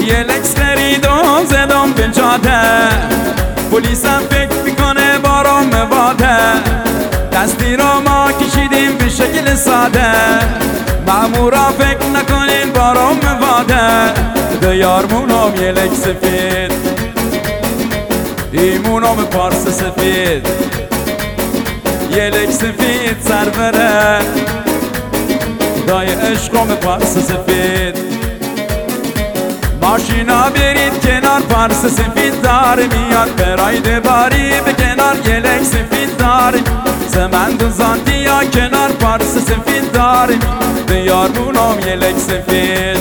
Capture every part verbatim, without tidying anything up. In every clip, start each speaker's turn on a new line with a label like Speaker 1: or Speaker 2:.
Speaker 1: یه لکس خریدم زدم به جاده، پلیسم فکر میکنه بارم مواده، دستی را ما کشیدیم به شکل ساده، مامورا فکر نکنین بارم مواده، دیارمونم یه لکس سفید، ایمونم پارس سفید، یه لکس سفید سربره، دای عشقم پارس سفید. ماشینا برید کنار پارس سفید دار میاد، براید باری به کنار یه لکس سفید دار، زمند زاندیا کنار پارس سفید دار، دیارمونم یه لکس سفید،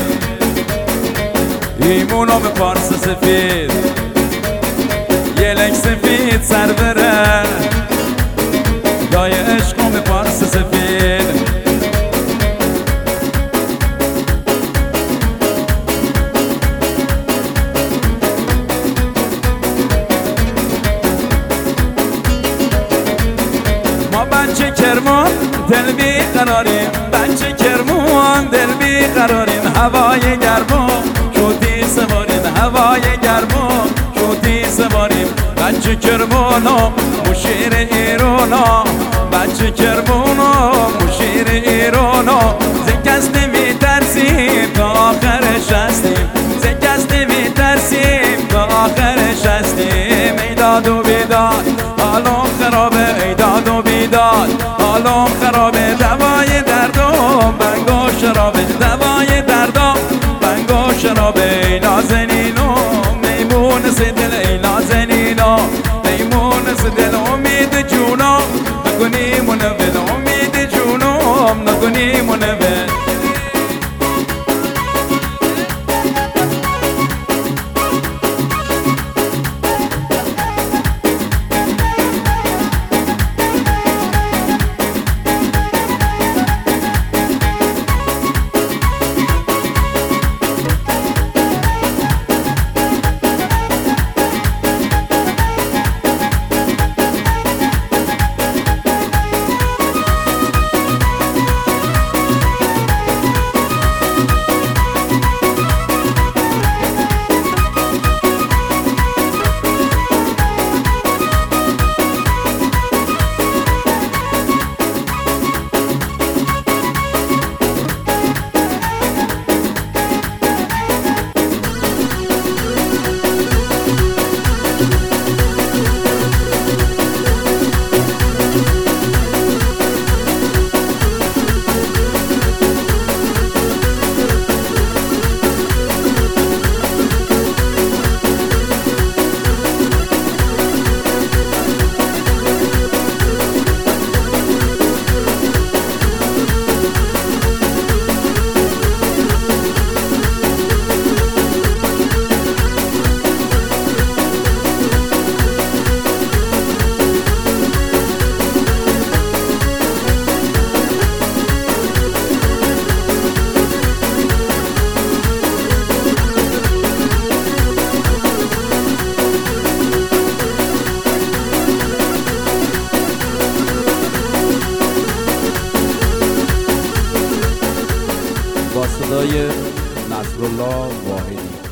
Speaker 1: ایمونم پارس سفید، یه لکس سفید سربره، دای عشقم پارس سفید. بچه کرمان دل بی قراریم، بچه کرمان دل بی قراریم، هوای گرما شوتی سواریم، هوای گرما شوتی سواریم، بچه کرمانا مشیر ایرانا، بچه کرمانا مشیر ایرانا، زکست نمی ترسیم تا آخرش هستیم، زکست نمی ترسیم تا آخرش هستیم. ایداد و بیداد حالم خرابه، ایداد و بیداد حالم خرابه، دوای دردم بنگ و شرابه، دوای دردم بنگ و شرابه. ای نازنینو میمون سدل، ای نازنینو میمون سدل، امید جونم نکنی منول، امید جونم نکنی منول.
Speaker 2: با صدای نصرالله واحدی.